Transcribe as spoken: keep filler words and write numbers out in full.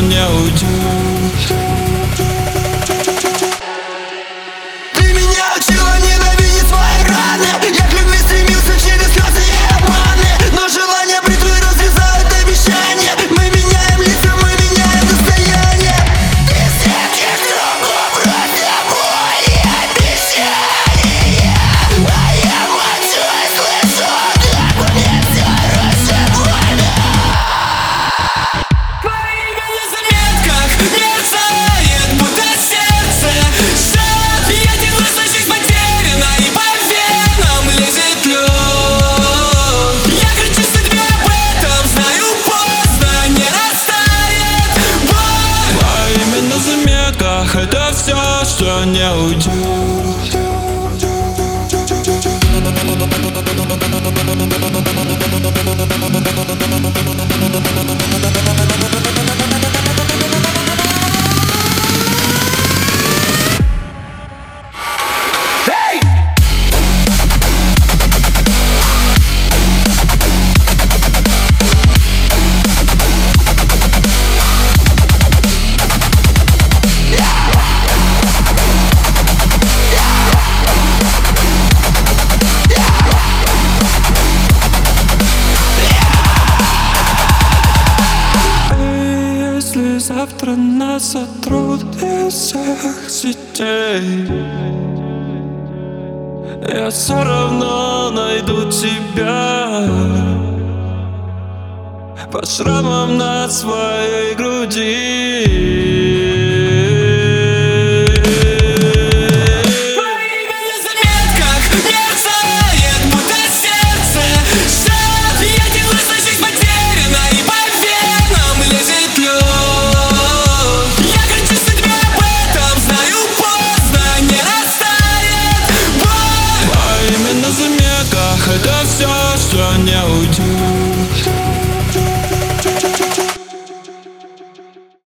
не уйдешь. Ты меня учила ненавидеть свои раны. Я к любви стремился через слезы и обманы, но желания бритвы разрезают обещания. Мы меняем лица, мы меняем состояние. Десятки кругов просто мои обещания, а я молчу и слышу, как мне все рушит больно. Твое имя на заметках мерцает, будто сердце жжет. Я держу свою жизнь потеряна, и по венам лезет лед. Я кричу судьбе об этом, знаю, поздно, не растает боль. Твое имя на заметках — это все, что не уйдет. Если завтра нас сотрут из всех сетей, я все равно найду тебя по шрамам на своей груди.